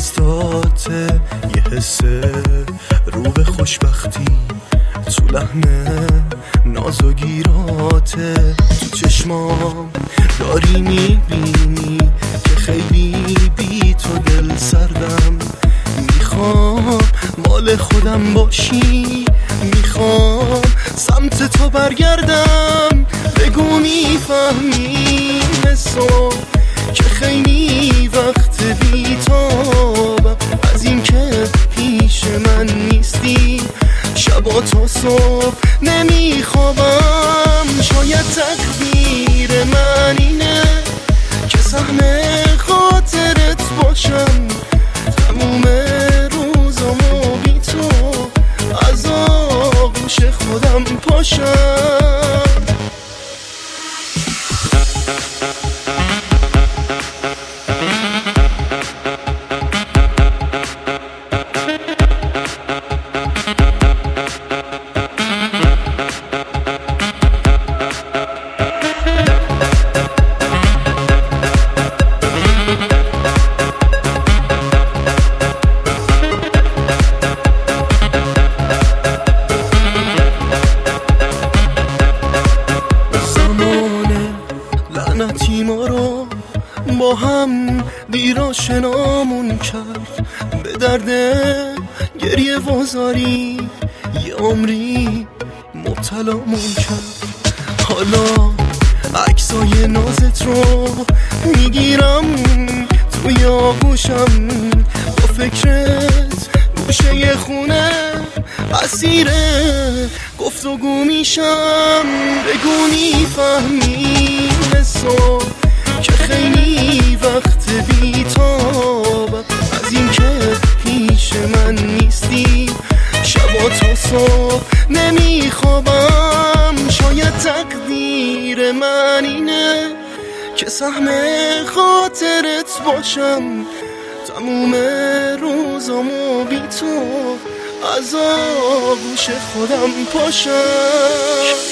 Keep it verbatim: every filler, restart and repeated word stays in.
دستاته، یه حس رو به خوشبختی تو لحن ناز و گیراته. تو چشمام داری میبینی که خیلی بی تو دل سردم. میخوام مال خودم باشی، میخوام سمت تو برگردم. بگو میفهمی حسو که خیلی وقت بی‌تابم از این که پیش من نیستی. شبا تا صبح نمیخوابم. شاید تقدیر من اینه که سهم خاطرت باشم. تموم روزامو بی تو از آغوش خودم پاشم. لعنتی ما رو با هم دیر آشنامون کرد. به درد گریه وزاری یه عمری مبتلامون کرد. حالا عکسای نازت رو میگیرم توی آغوشم. با فکرت گوشه خونه اسیر گفتگو میشم. بگو میفهمی حسو که خیلی وقت بی‌تابم از این که پیش من نیستی. شبا تا صبح نمیخوابم. شاید تقدیر من اینه که سهم خاطرت باشم. تموم روزامو بی تو از آغوش خودم پاشم.